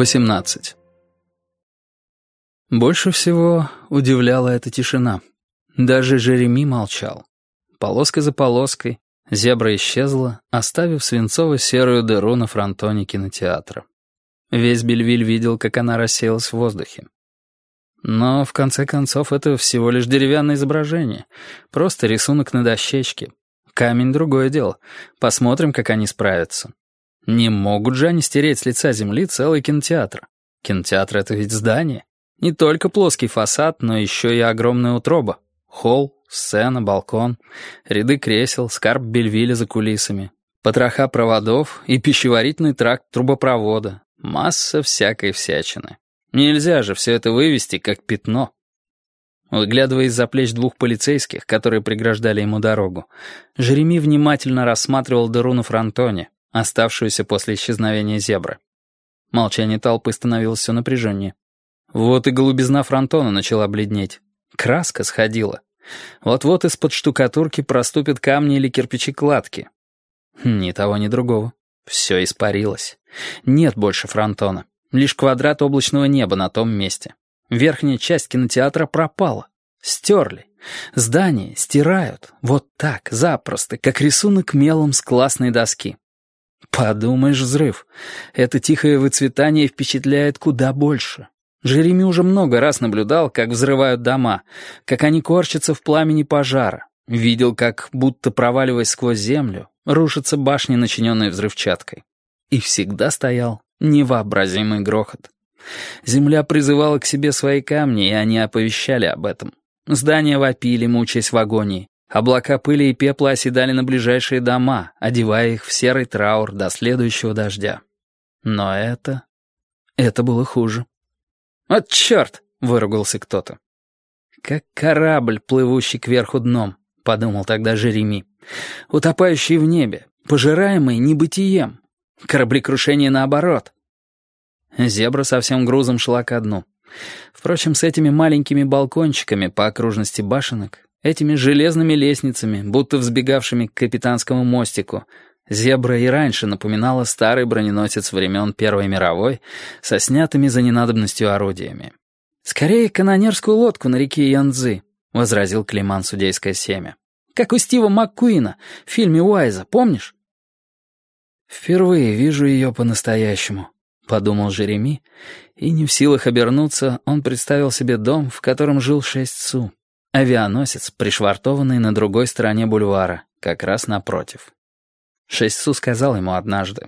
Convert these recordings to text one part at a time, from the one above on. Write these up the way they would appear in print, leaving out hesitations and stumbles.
18. Больше всего удивляла эта тишина. Даже Жереми молчал. Полоска за полоской зебра исчезла, оставив свинцово-серую дыру на фронтоне кинотеатра. Весь Бельвиль видел, как она рассеялась в воздухе. Но, в конце концов, это всего лишь деревянное изображение. Просто рисунок на дощечке. Камень — другое дело. Посмотрим, как они справятся. Не могут же они стереть с лица земли целый кинотеатр. Кинотеатр — это ведь здание. Не только плоский фасад, но еще и огромная утроба. Холл, сцена, балкон, ряды кресел, скарб Бельвиля за кулисами, потроха проводов и пищеварительный тракт трубопровода. Масса всякой всячины. Нельзя же все это вывести как пятно. Выглядывая из-за плеч двух полицейских, которые преграждали ему дорогу, Жереми внимательно рассматривал дыру на фронтоне, оставшуюся после исчезновения зебры. Молчание толпы становилось все напряженнее. Вот и голубизна фронтона начала бледнеть. Краска сходила. Вот-вот из-под штукатурки проступят камни или кирпичи кладки. Ни того, ни другого. Все испарилось. Нет больше фронтона. Лишь квадрат облачного неба на том месте. Верхняя часть кинотеатра пропала. Стерли. Здание стирают. Вот так, запросто, как рисунок мелом с классной доски. Подумаешь, взрыв. Это тихое выцветание впечатляет куда больше. Жереми уже много раз наблюдал, как взрывают дома, как они корчатся в пламени пожара. Видел, как, будто проваливаясь сквозь землю, рушатся башни, начиненные взрывчаткой. И всегда стоял невообразимый грохот. Земля призывала к себе свои камни, и они оповещали об этом. Здания вопили, мучаясь в агонии. Облака пыли и пепла оседали на ближайшие дома, одевая их в серый траур до следующего дождя. Но это было хуже. «Вот черт!» — выругался кто-то. «Как корабль, плывущий кверху дном», — подумал тогда Жереми. «Утопающий в небе, пожираемый небытием. Кораблекрушение наоборот». Зебра со всем грузом шла ко дну. Впрочем, с этими маленькими балкончиками по окружности башенок, этими железными лестницами, будто взбегавшими к капитанскому мостику, зебра и раньше напоминала старый броненосец времен Первой мировой со снятыми за ненадобностью орудиями. «Скорее канонерскую лодку на реке Янцзы», — возразил Климан судейское семя. «Как у Стива МакКуина в фильме Уайза, помнишь?» «Впервые вижу ее по-настоящему», — подумал Жереми, и не в силах обернуться, он представил себе дом, в котором жил 6 су, авианосец, пришвартованный на другой стороне бульвара, как раз напротив. 6 су сказал ему однажды: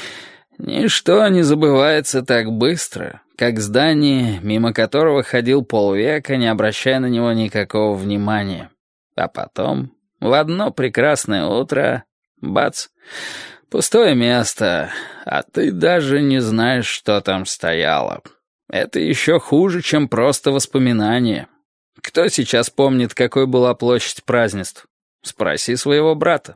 «Ничто не забывается так быстро, как здание, мимо которого ходил полвека, не обращая на него никакого внимания. А потом, в одно прекрасное утро, бац, пустое место, а ты даже не знаешь, что там стояло. Это еще хуже, чем просто воспоминание. Кто сейчас помнит, какой была площадь празднеств? Спроси своего брата».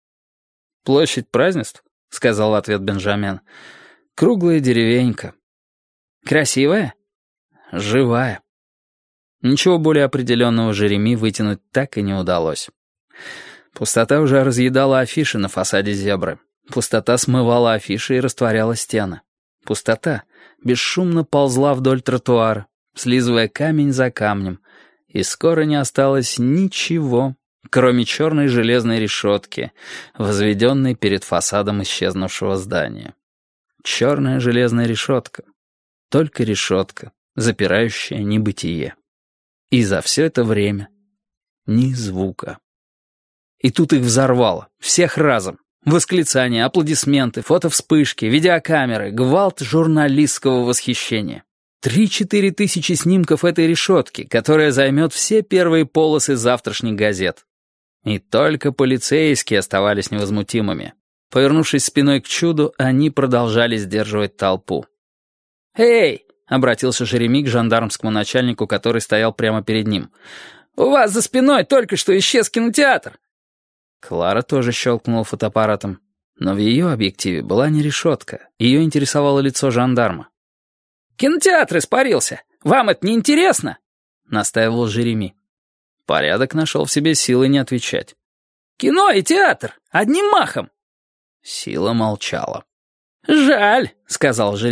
«Площадь празднеств?» — сказал в ответ Бенджамин. «Круглая деревенька». «Красивая?» «Живая». Ничего более определенного Жереми вытянуть так и не удалось. Пустота уже разъедала афиши на фасаде зебры. Пустота смывала афиши и растворяла стены. Пустота бесшумно ползла вдоль тротуара, слизывая камень за камнем, и скоро не осталось ничего, кроме черной железной решетки, возведенной перед фасадом исчезнувшего здания. Черная железная решетка. Только решетка, запирающая небытие. И за все это время ни звука. И тут их взорвало, всех разом. Восклицания, аплодисменты, фотовспышки, видеокамеры, гвалт журналистского восхищения. 3-4 тысячи снимков этой решетки, которая займет все первые полосы завтрашних газет. И только полицейские оставались невозмутимыми. Повернувшись спиной к чуду, они продолжали сдерживать толпу. «Эй!» — обратился Жереми к жандармскому начальнику, который стоял прямо перед ним. «У вас за спиной только что исчез кинотеатр!» Клара тоже щелкнула фотоаппаратом. Но в ее объективе была не решетка. Ее интересовало лицо жандарма. «Кинотеатр испарился! Вам это не интересно?» — настаивал Жереми. Порядок нашел в себе силы не отвечать. «Кино и театр! Одним махом!» Сила молчала. «Жаль», — сказал Жереми.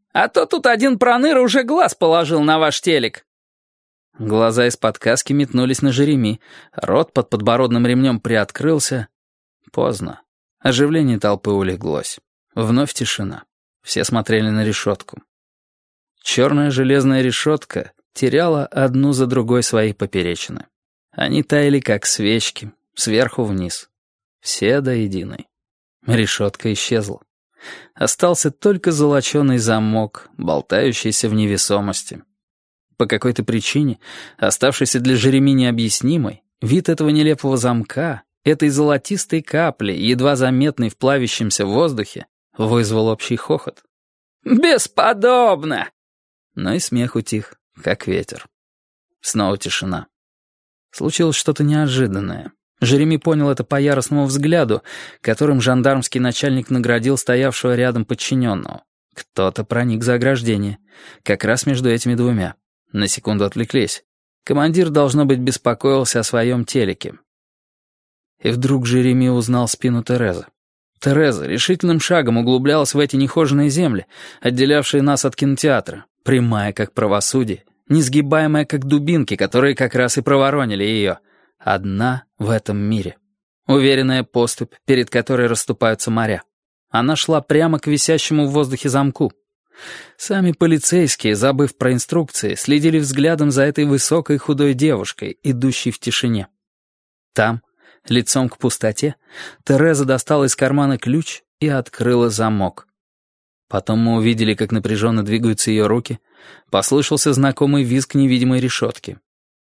А то тут один проныра уже глаз положил на ваш телек». Глаза из-под каски метнулись на Жереми, рот под подбородным ремнем приоткрылся. Поздно. Оживление толпы улеглось. Вновь тишина. Все смотрели на решетку. Черная железная решетка теряла одну за другой свои поперечины. Они таяли, как свечки, сверху вниз. Все до единой. Решетка исчезла. Остался только золоченый замок, болтающийся в невесомости. По какой-то причине, оставшийся для Жереми необъяснимой, вид этого нелепого замка, этой золотистой капли, едва заметной в плавящемся воздухе, вызвал общий хохот. «Бесподобно!» Но и смех утих, как ветер. Снова тишина. Случилось что-то неожиданное. Жереми понял это по яростному взгляду, которым жандармский начальник наградил стоявшего рядом подчиненного. Кто-то проник за ограждение, как раз между этими двумя. На секунду отвлеклись. Командир, должно быть, беспокоился о своем телеке. И вдруг Жереми узнал спину Терезы. Тереза решительным шагом углублялась в эти нехоженные земли, отделявшие нас от кинотеатра, прямая, как правосудие, несгибаемая, как дубинки, которые как раз и проворонили ее. Одна в этом мире. Уверенная поступь, перед которой расступаются моря. Она шла прямо к висящему в воздухе замку. Сами полицейские, забыв про инструкции, следили взглядом за этой высокой худой девушкой, идущей в тишине. Там, лицом к пустоте, Тереза достала из кармана ключ и открыла замок. Потом мы увидели, как напряженно двигаются ее руки, послышался знакомый визг невидимой решетки.